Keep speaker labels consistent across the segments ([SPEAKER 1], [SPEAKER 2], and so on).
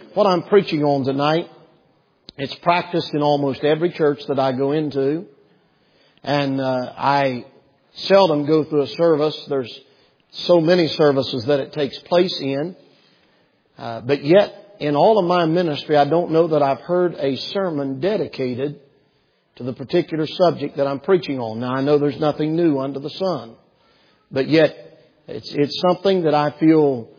[SPEAKER 1] What I'm preaching on tonight, it's practiced in almost every church that I go into. And I seldom go through a service. There's so many services that it takes place in. But yet, in all of my ministry, I don't know that I've heard a sermon dedicated to the particular subject that I'm preaching on. Now, I know there's nothing new under the sun. But yet, it's something that I feel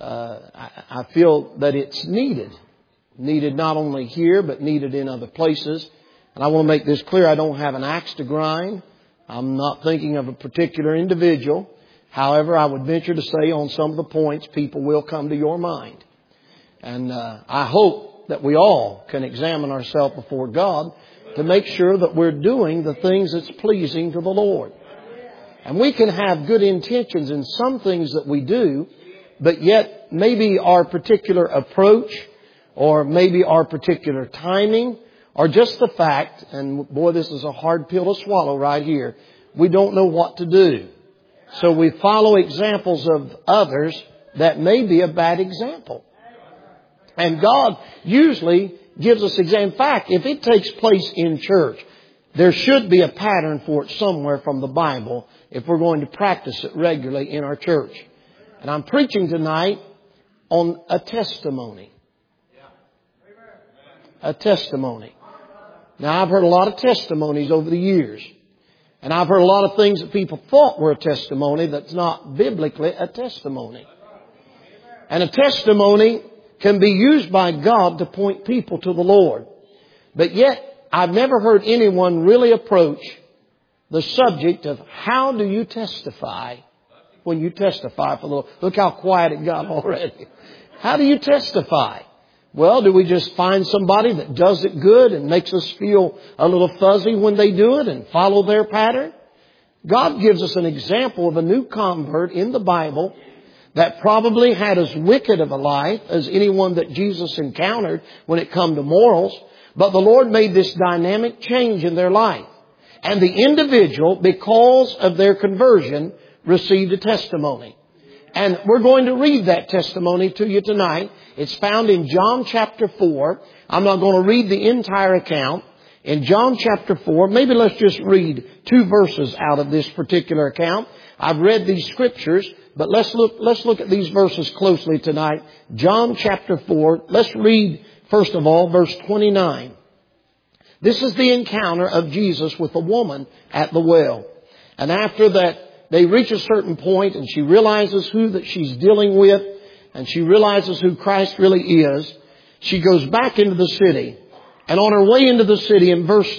[SPEAKER 1] that it's needed. Needed not only here, but needed in other places. And I want to make this clear. I don't have an axe to grind. I'm not thinking of a particular individual. However, I would venture to say on some of the points, people will come to your mind. And I hope that we all can examine ourselves before God to make sure that we're doing the things that's pleasing to the Lord. And we can have good intentions in some things that we do, but yet maybe our particular approach or maybe our particular timing or just the fact, and boy, this is a hard pill to swallow right here, we don't know what to do. So we follow examples of others that may be a bad example. And God usually gives us example. In fact, if it takes place in church, there should be a pattern for it somewhere from the Bible if we're going to practice it regularly in our church. And I'm preaching tonight on a testimony. A testimony. Now, I've heard a lot of testimonies over the years. And I've heard a lot of things that people thought were a testimony that's not biblically a testimony. And a testimony can be used by God to point people to the Lord. But yet, I've never heard anyone really approach the subject of how do you testify when you testify for the Lord. Look how quiet it got already. How do you testify? Well, do we just find somebody that does it good and makes us feel a little fuzzy when they do it and follow their pattern? God gives us an example of a new convert in the Bible that probably had as wicked of a life as anyone that Jesus encountered when it come to morals. But the Lord made this dynamic change in their life. And the individual, because of their conversion, received a testimony. And we're going to read that testimony to you tonight. It's found in John chapter 4. I'm not going to read the entire account. In John chapter 4, maybe let's just read 2 verses out of this particular account. I've read these scriptures, but let's look at these verses closely tonight. John chapter 4, let's read first of all verse 29. This is the encounter of Jesus with a woman at the well. And after that, they reach a certain point and she realizes who that she's dealing with and she realizes who Christ really is. She goes back into the city. And on her way into the city in verse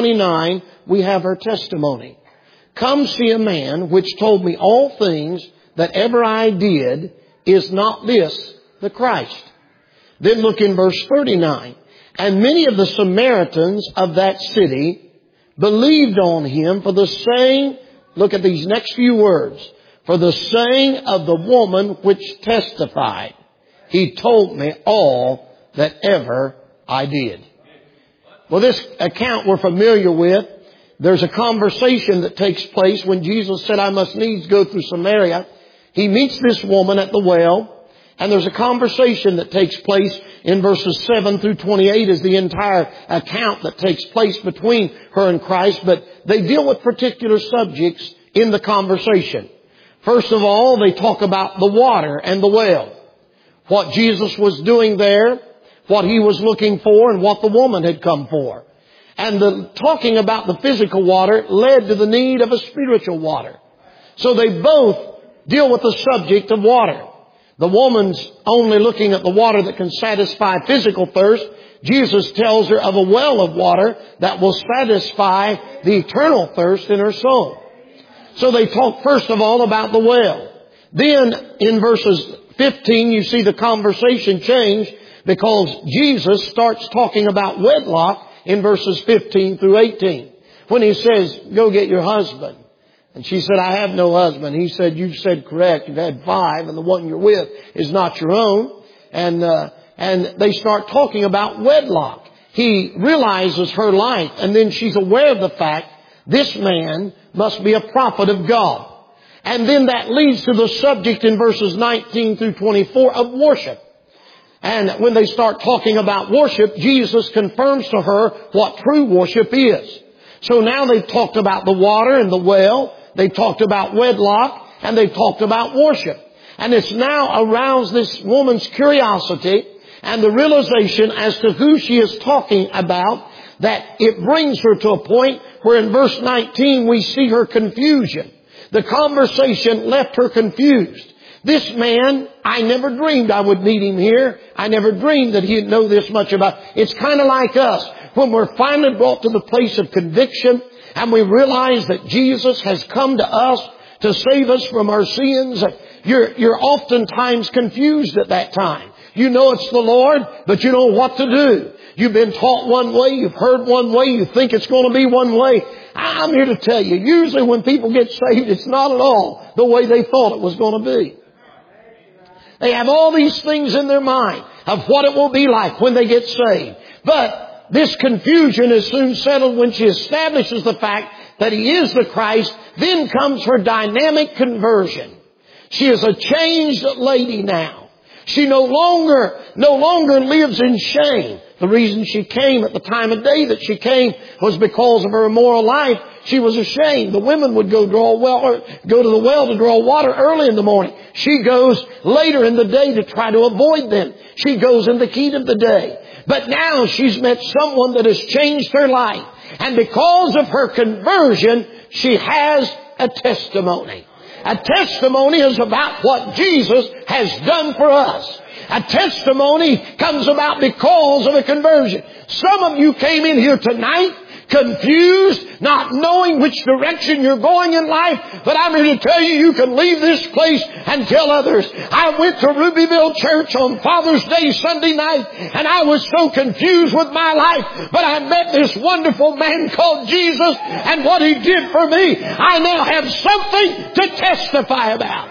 [SPEAKER 1] 29, we have her testimony. Come see a man which told me all things that ever I did. Is not this the Christ? Then look in verse 39. And many of the Samaritans of that city believed on him for the saying, look at these next few words, for the saying of the woman which testified, he told me all that ever I did. Well, this account we're familiar with. There's a conversation that takes place when Jesus said, I must needs go through Samaria. He meets this woman at the well. And there's a conversation that takes place in verses 7 through 28 is the entire account that takes place between her and Christ. But they deal with particular subjects in the conversation. First of all, they talk about the water and the well. What Jesus was doing there, what he was looking for, and what the woman had come for. And the talking about the physical water led to the need of a spiritual water. So they both deal with the subject of water. The woman's only looking at the water that can satisfy physical thirst. Jesus tells her of a well of water that will satisfy the eternal thirst in her soul. So they talk first of all about the well. Then in verses 15 you see the conversation change because Jesus starts talking about wedlock in verses 15 through 18. When he says, go get your husband. And she said, I have no husband. He said, you've said correct. You've had 5 and the one you're with is not your own. And they start talking about wedlock. He realizes her life and then she's aware of the fact this man must be a prophet of God. And then that leads to the subject in verses 19 through 24 of worship. And when they start talking about worship, Jesus confirms to her what true worship is. So now they've talked about the water and the well. They've talked about wedlock. And they've talked about worship. And it's now aroused this woman's curiosity and the realization as to who she is talking about, that it brings her to a point where in verse 19 we see her confusion. The conversation left her confused. This man, I never dreamed I would meet him here. I never dreamed that he'd know this much about. It's kind of like us. When we're finally brought to the place of conviction and we realize that Jesus has come to us to save us from our sins, you're oftentimes confused at that time. You know it's the Lord, but you know what to do. You've been taught one way, you've heard one way, you think it's going to be one way. I'm here to tell you, usually when people get saved, it's not at all the way they thought it was going to be. They have all these things in their mind of what it will be like when they get saved. But this confusion is soon settled when she establishes the fact that He is the Christ. Then comes her dynamic conversion. She is a changed lady now. She no longer lives in shame. The reason she came at the time of day that she came was because of her immoral life. She was ashamed. The women would go to the well to draw water early in the morning. She goes later in the day to try to avoid them. She goes in the heat of the day. But now she's met someone that has changed her life. And because of her conversion, she has a testimony. A testimony is about what Jesus has done for us. A testimony comes about because of a conversion. Some of you came in here tonight confused, not knowing which direction you're going in life. But I'm here to tell you, you can leave this place and tell others. I went to Rubyville Church on Father's Day Sunday night, and I was so confused with my life. But I met this wonderful man called Jesus, and what He did for me, I now have something to testify about.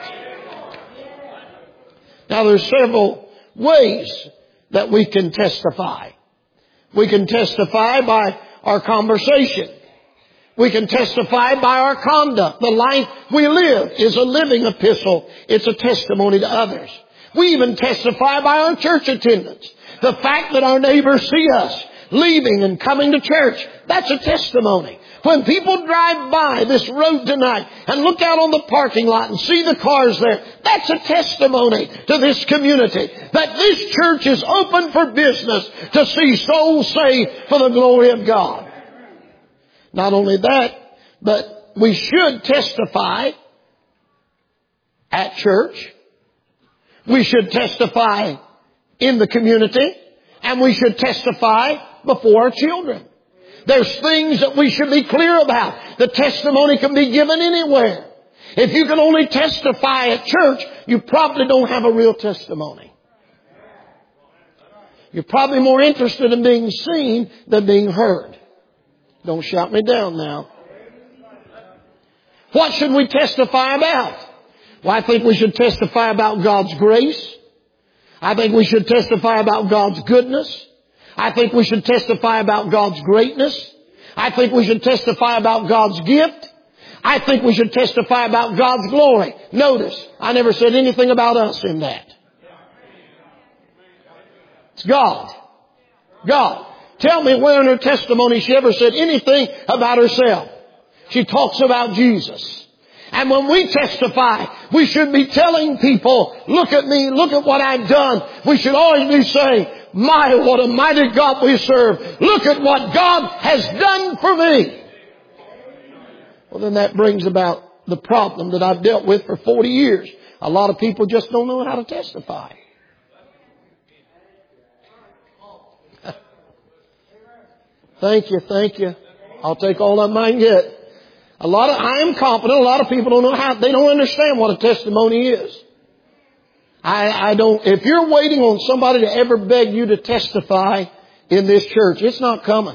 [SPEAKER 1] Now there's several ways that we can testify. We can testify by our conversation. We can testify by our conduct. The life we live is a living epistle. It's a testimony to others. We even testify by our church attendance. The fact that our neighbors see us leaving and coming to church, that's a testimony. When people drive by this road tonight and look out on the parking lot and see the cars there, that's a testimony to this community that this church is open for business to see souls saved for the glory of God. Not only that, but we should testify at church. We should testify in the community. And we should testify before our children. There's things that we should be clear about. The testimony can be given anywhere. If you can only testify at church, you probably don't have a real testimony. You're probably more interested in being seen than being heard. Don't shout me down now. What should we testify about? Well, I think we should testify about God's grace. I think we should testify about God's goodness. I think we should testify about God's greatness. I think we should testify about God's gift. I think we should testify about God's glory. Notice, I never said anything about us in that. It's God. God. Tell me where in her testimony she ever said anything about herself. She talks about Jesus. And when we testify, we should be telling people, look at me, look at what I've done. We should always be saying, my, what a mighty God we serve. Look at what God has done for me. Well, then that brings about the problem that I've dealt with for 40 years. A lot of people just don't know how to testify. Thank you. I'll take all of mine get. I am confident a lot of people don't know how, they don't understand what a testimony is. I don't, if you're waiting on somebody to ever beg you to testify in this church, it's not coming.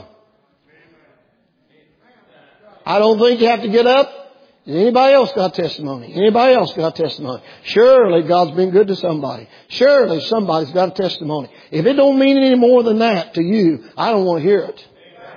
[SPEAKER 1] I don't think you have to get up. Anybody else got testimony? Anybody else got testimony? Surely God's been good to somebody. Surely somebody's got a testimony. If it don't mean any more than that to you, I don't want to hear it.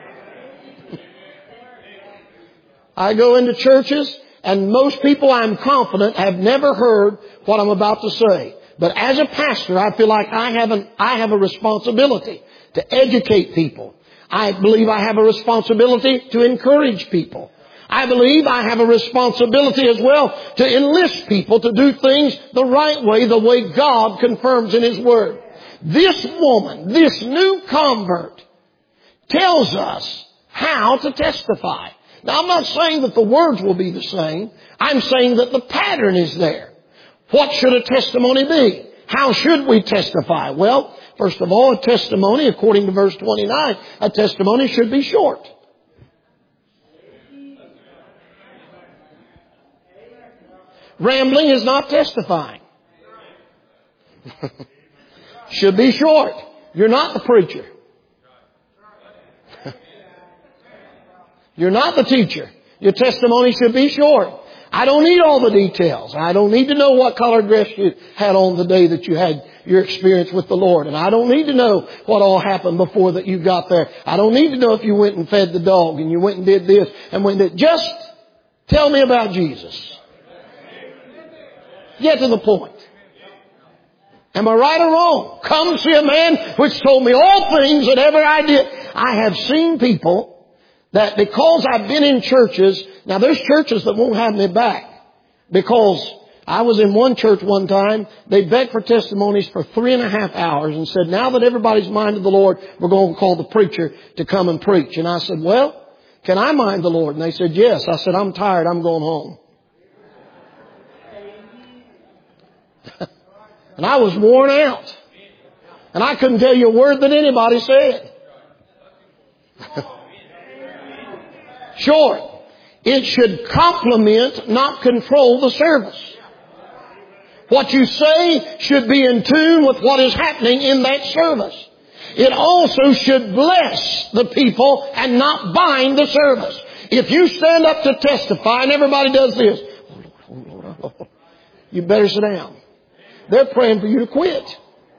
[SPEAKER 1] I go into churches and most people, I'm confident, have never heard what I'm about to say. But as a pastor, I feel like I have a responsibility to educate people. I believe I have a responsibility to encourage people. I believe I have a responsibility as well to enlist people to do things the right way, the way God confirms in His Word. This woman, this new convert, tells us how to testify. Now, I'm not saying that the words will be the same. I'm saying that the pattern is there. What should a testimony be? How should we testify? Well, first of all, a testimony, according to verse 29, a testimony should be short. Rambling is not testifying. Should be short. You're not the preacher. You're not the teacher. Your testimony should be short. I don't need all the details. I don't need to know what color dress you had on the day that you had your experience with the Lord. And I don't need to know what all happened before that you got there. I don't need to know if you went and fed the dog and you went and did this and went and did. Just tell me about Jesus. Get to the point. Am I right or wrong? Come see a man which told me all things that ever I did. I have seen people that because I've been in churches, now there's churches that won't have me back. Because I was in one church one time, they begged for testimonies for 3.5 hours and said, now that everybody's minded the Lord, we're going to call the preacher to come and preach. And I said, well, can I mind the Lord? And they said, yes. I said, I'm tired, I'm going home. And I was worn out. And I couldn't tell you a word that anybody said. Short. It should complement, not control the service. What you say should be in tune with what is happening in that service. It also should bless the people and not bind the service. If you stand up to testify and everybody does this, oh Lord, oh Lord, you better sit down. They're praying for you to quit.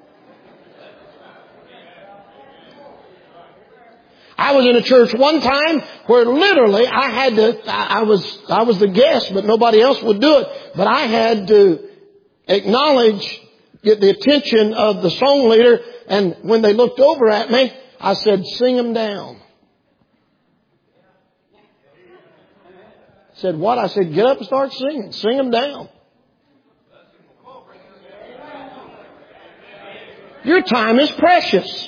[SPEAKER 1] I was in a church one time where literally I was the guest, but nobody else would do it. But I had to get the attention of the song leader. And when they looked over at me, I said, sing them down. I said, what? I said, get up and start singing. Sing them down. Your time is precious.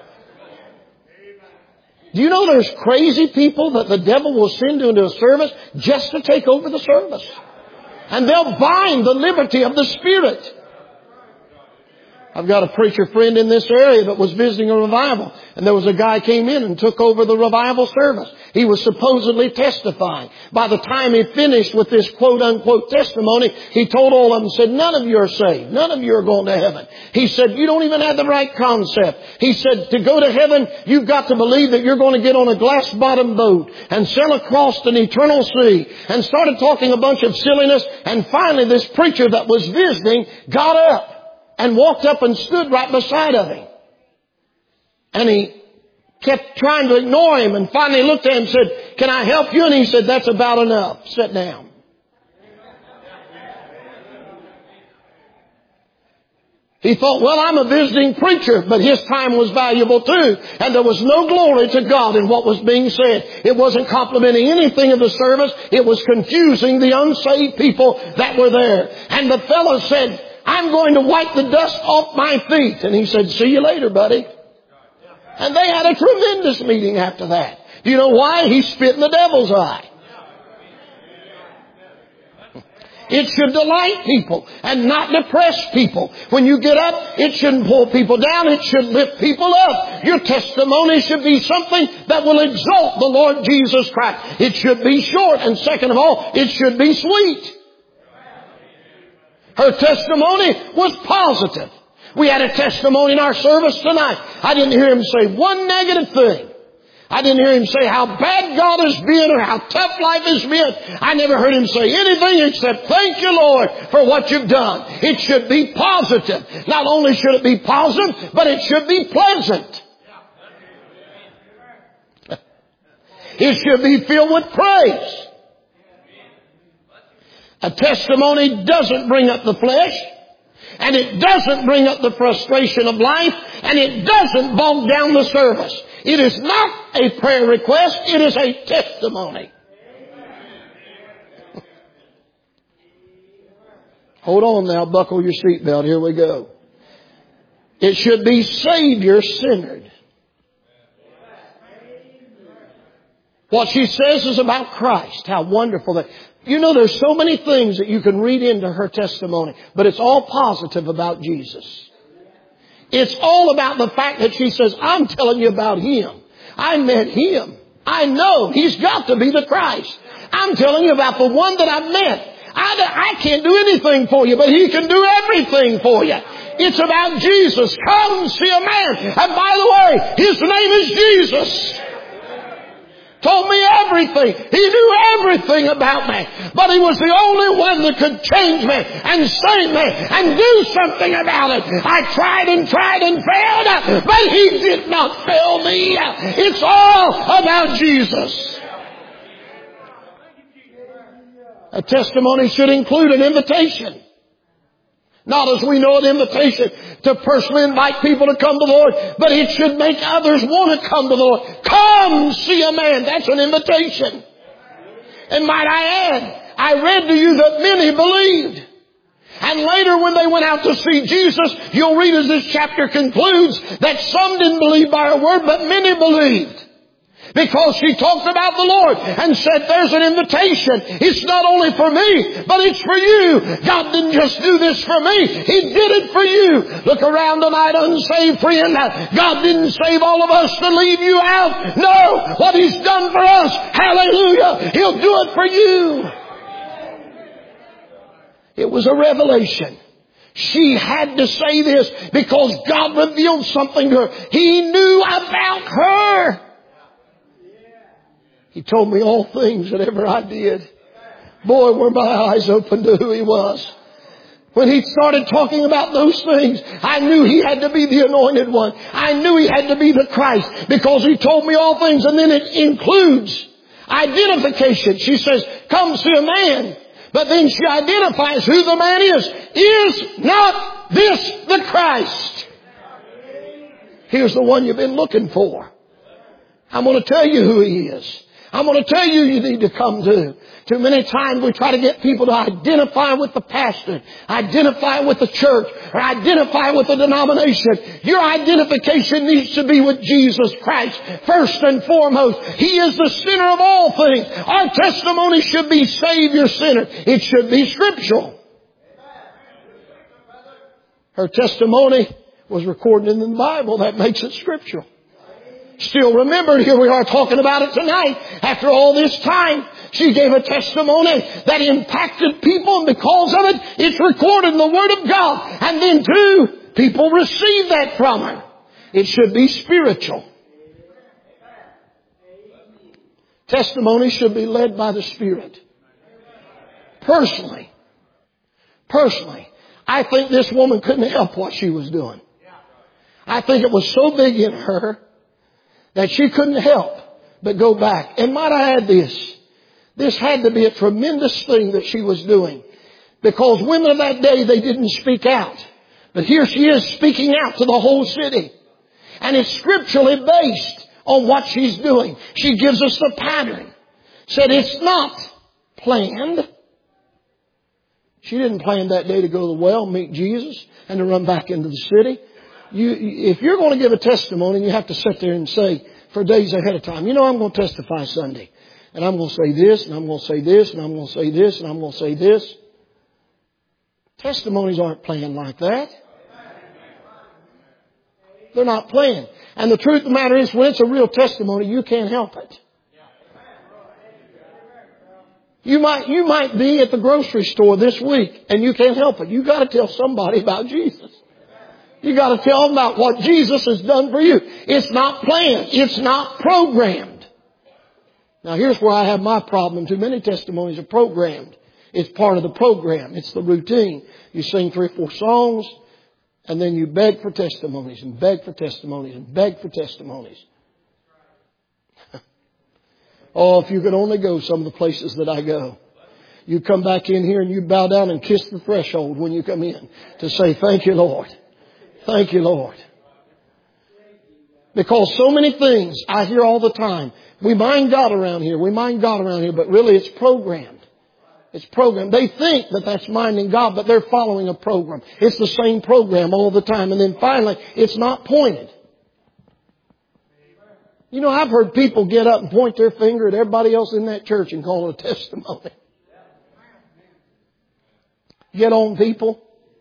[SPEAKER 1] Do you know there's crazy people that the devil will send into a service just to take over the service? And they'll bind the liberty of the Spirit. I've got a preacher friend in this area that was visiting a revival. And there was a guy came in and took over the revival service. He was supposedly testifying. By the time he finished with this quote unquote testimony, he told all of them, said, none of you are saved. None of you are going to heaven. He said, you don't even have the right concept. He said, to go to heaven, you've got to believe that you're going to get on a glass bottom boat and sail across an eternal sea. And started talking a bunch of silliness. And finally this preacher that was visiting got up and walked up and stood right beside of him. And he kept trying to ignore him and finally looked at him and said, can I help you? And he said, that's about enough. Sit down. He thought, well, I'm a visiting preacher, but his time was valuable too. And there was no glory to God in what was being said. It wasn't complimenting anything of the service. It was confusing the unsaved people that were there. And the fellow said, I'm going to wipe the dust off my feet. And he said, see you later, buddy. And they had a tremendous meeting after that. Do you know why? He spit in the devil's eye. It should delight people and not depress people. When you get up, it shouldn't pull people down. It should lift people up. Your testimony should be something that will exalt the Lord Jesus Christ. It should be short. And second of all, it should be sweet. Her testimony was positive. We had a testimony in our service tonight. I didn't hear him say one negative thing. I didn't hear him say how bad God has been or how tough life has been. I never heard him say anything except, thank you, Lord, for what you've done. It should be positive. Not only should it be positive, but it should be pleasant. It should be filled with praise. A testimony doesn't bring up the flesh. And it doesn't bring up the frustration of life, and it doesn't bog down the service. It is not a prayer request, it is a testimony. Hold on now, buckle your seatbelt, here we go. It should be Savior-centered. What she says is about Christ. How wonderful that. You know, there's so many things that you can read into her testimony, but it's all positive about Jesus. It's all about the fact that she says, I'm telling you about Him. I met Him. I know He's got to be the Christ. I'm telling you about the one that I met. I can't do anything for you, but He can do everything for you. It's about Jesus. Come see a man. And by the way, His name is Jesus. Told me everything. He knew everything about me. But He was the only one that could change me and save me and do something about it. I tried and failed, but He did not fail me. It's all about Jesus. A testimony should include an invitation. Not as we know an invitation to personally invite people to come to the Lord, but it should make others want to come to the Lord. Come see a man. That's an invitation. And might I add, I read to you that many believed. And later when they went out to see Jesus, you'll read as this chapter concludes that some didn't believe by her word, but many believed. Because she talked about the Lord and said, there's an invitation. It's not only for me, but it's for you. God didn't just do this for me. He did it for you. Look around tonight, unsaved friend. God didn't save all of us to leave you out. No, what He's done for us, hallelujah, He'll do it for you. It was a revelation. She had to say this because God revealed something to her. He knew about her. He told me all things that ever I did. Boy, were my eyes open to who He was. When He started talking about those things, I knew He had to be the anointed one. I knew He had to be the Christ because He told me all things. And then it includes identification. She says, come see a man. But then she identifies who the man is. Is not this the Christ? Here's the one you've been looking for. I'm going to tell you who He is. I'm going to tell you need to come to. Too many times we try to get people to identify with the pastor, identify with the church, or identify with the denomination. Your identification needs to be with Jesus Christ first and foremost. He is the center of all things. Our testimony should be Savior-centered. It should be scriptural. Her testimony was recorded in the Bible. That makes it scriptural. Still remembered, here we are talking about it tonight. After all this time, she gave a testimony that impacted people, and because of it, it's recorded in the Word of God. And then too, people receive that from her. It should be spiritual. Testimony should be led by the Spirit. Personally, I think this woman couldn't help what she was doing. I think it was so big in her that she couldn't help but go back. And might I add this? This had to be a tremendous thing that she was doing. Because women of that day, they didn't speak out. But here she is speaking out to the whole city. And it's scripturally based on what she's doing. She gives us the pattern. Said it's not planned. She didn't plan that day to go to the well, meet Jesus, and to run back into the city. If you're going to give a testimony, you have to sit there and say for days ahead of time, you know, I'm going to testify Sunday. And I'm going to say this, and I'm going to say this, and I'm going to say this, and I'm going to say this. Testimonies aren't planned like that. They're not planned. And the truth of the matter is, when it's a real testimony, you can't help it. You might be at the grocery store this week, and you can't help it. You got to tell somebody about Jesus. You got to tell them about what Jesus has done for you. It's not planned. It's not programmed. Now here's where I have my problem. Too many testimonies are programmed. It's part of the program. It's the routine. You sing 3 or 4 songs, and then you beg for testimonies and beg for testimonies and beg for testimonies. Oh, if you could only go some of the places that I go. you come back in here and you bow down and kiss the threshold when you come in to say, thank you, Lord. Thank you, Lord. Because so many things I hear all the time. We mind God around here. We mind God around here. But really it's programmed. It's programmed. They think that that's minding God, but they're following a program. It's the same program all the time. And then finally, it's not pointed. You know, I've heard people get up and point their finger at everybody else in that church and call it a testimony. Get on, people.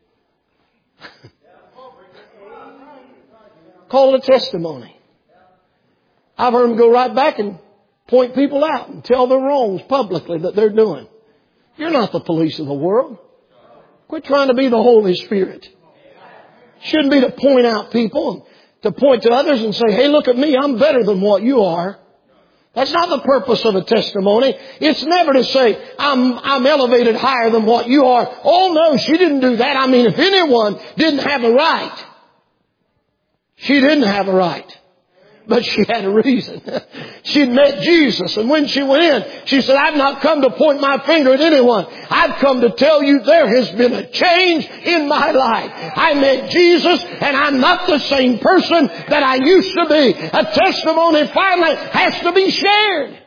[SPEAKER 1] Call it a testimony. I've heard them go right back and point people out and tell their wrongs publicly that they're doing. You're not the police of the world. Quit trying to be the Holy Spirit. Shouldn't be to point out people and to point to others and say, hey, look at me, I'm better than what you are. That's not the purpose of a testimony. It's never to say, I'm elevated higher than what you are. Oh no, she didn't do that. I mean, if anyone didn't have a right, she didn't have a right. But she had a reason. She'd met Jesus, and when she went in, she said, I've not come to point my finger at anyone. I've come to tell you there has been a change in my life. I met Jesus, and I'm not the same person that I used to be. A testimony finally has to be shared.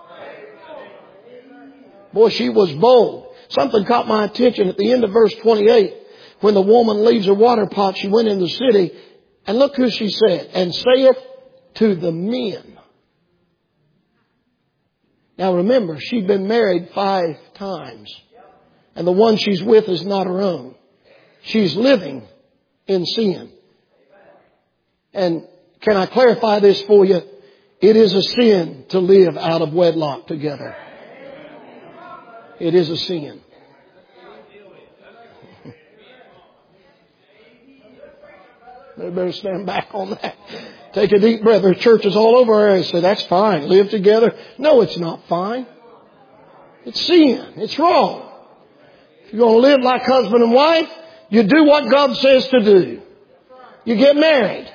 [SPEAKER 1] Boy, she was bold. Something caught my attention at the end of verse 28. When the woman leaves her water pot, she went in the city, and look who she said, and saith to the men. Now remember, she'd been married 5 times. And the one she's with is not her own. She's living in sin. And can I clarify this for you? It is a sin to live out of wedlock together. It is a sin. They better stand back on that. Take a deep breath. There's churches all over our area say, that's fine. Live together. No, it's not fine. It's sin. It's wrong. If you're going to live like husband and wife, you do what God says to do. You get married.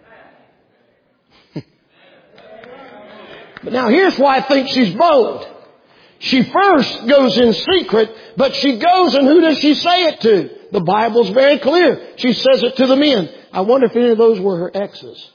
[SPEAKER 1] But now here's why I think she's bold. She first goes in secret, but she goes, and who does she say it to? The Bible's very clear. She says it to the men. I wonder if any of those were her exes.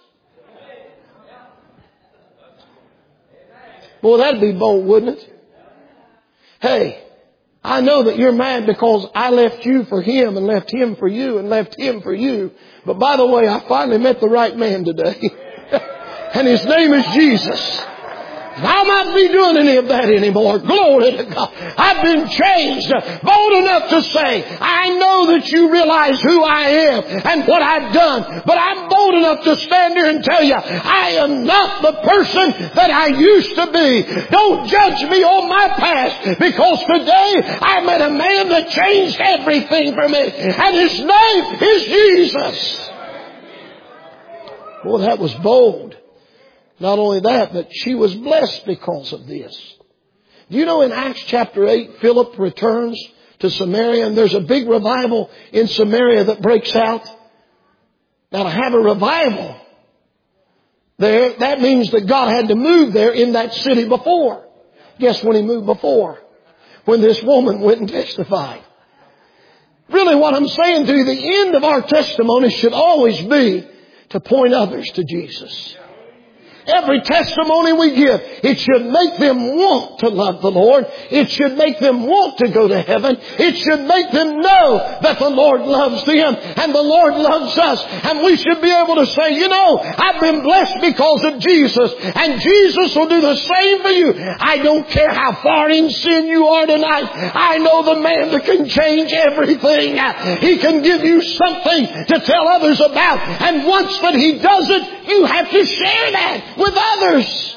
[SPEAKER 1] Boy, that'd be bold, wouldn't it? Hey, I know that you're mad because I left you for him and left him for you and left him for you. But by the way, I finally met the right man today. And his name is Jesus. I'll not be doing any of that anymore. Glory to God. I've been changed. Bold enough to say, I know that you realize who I am and what I've done. But I'm bold enough to stand here and tell you, I am not the person that I used to be. Don't judge me on my past, because today I met a man that changed everything for me. And his name is Jesus. Boy, that was bold. Not only that, but she was blessed because of this. Do you know in Acts chapter 8, Philip returns to Samaria, and there's a big revival in Samaria that breaks out. Now, to have a revival there, that means that God had to move there in that city before. Guess when he moved before? When this woman went and testified. Really what I'm saying to you, the end of our testimony should always be to point others to Jesus. Every testimony we give, it should make them want to love the Lord. It should make them want to go to heaven. It should make them know that the Lord loves them and the Lord loves us. And we should be able to say, you know, I've been blessed because of Jesus. And Jesus will do the same for you. I don't care how far in sin you are tonight. I know the man that can change everything. He can give you something to tell others about. And once that he does it, you have to share that with others.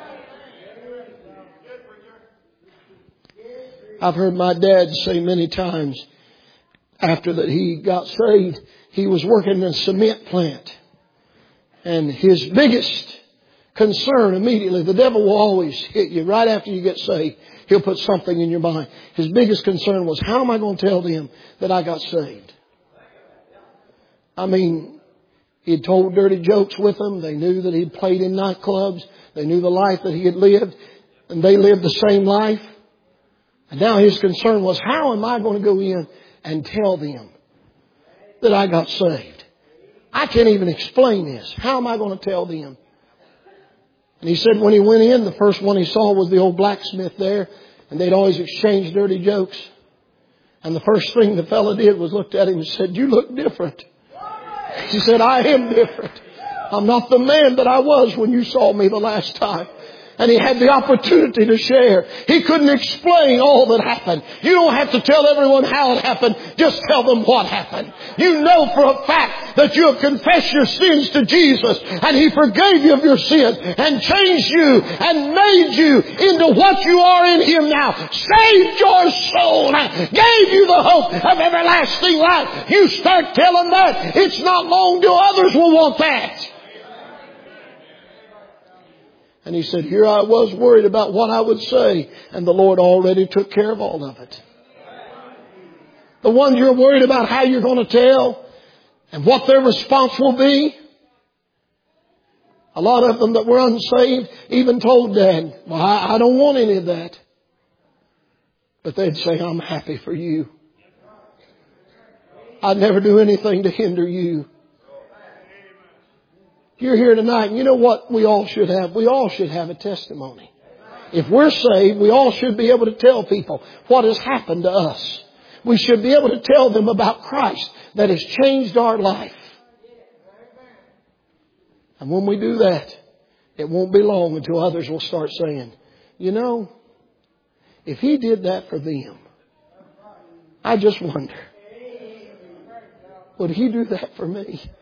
[SPEAKER 1] I've heard my dad say many times after that he got saved, he was working in a cement plant. And his biggest concern immediately, the devil will always hit you right after you get saved. He'll put something in your mind. His biggest concern was, how am I going to tell them that I got saved? I mean, he had told dirty jokes with them. They knew that he'd played in nightclubs. They knew the life that he had lived. And they lived the same life. And now his concern was, how am I going to go in and tell them that I got saved? I can't even explain this. How am I going to tell them? And he said when he went in, the first one he saw was the old blacksmith there. And they'd always exchange dirty jokes. And the first thing the fellow did was looked at him and said, you look different. He said, I am different. I'm not the man that I was when you saw me the last time. And he had the opportunity to share. He couldn't explain all that happened. You don't have to tell everyone how it happened. Just tell them what happened. You know for a fact that you have confessed your sins to Jesus. And He forgave you of your sins. And changed you. And made you into what you are in Him now. Saved your soul. Gave you the hope of everlasting life. You start telling that. It's not long till others will want that. And he said, here I was worried about what I would say. And the Lord already took care of all of it. The ones you're worried about how you're going to tell and what their response will be. A lot of them that were unsaved even told Dad, well, I don't want any of that. But they'd say, I'm happy for you. I'd never do anything to hinder you. You're here tonight, and you know what we all should have? We all should have a testimony. If we're saved, we all should be able to tell people what has happened to us. We should be able to tell them about Christ that has changed our life. And when we do that, it won't be long until others will start saying, you know, if He did that for them, I just wonder, would He do that for me?